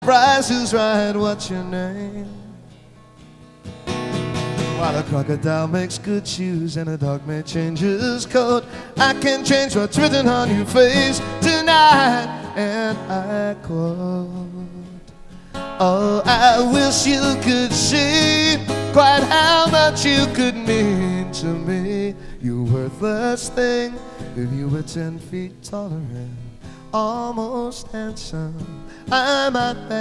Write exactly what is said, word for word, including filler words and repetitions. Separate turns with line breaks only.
Price is right, what's your name? While a crocodile makes good shoes and a dog may change his coat, I can change what's written on your face tonight. And I quote, oh, I wish you could see quite how much you could mean to me. You worthless thing, if you were ten feet taller and almost handsome, I might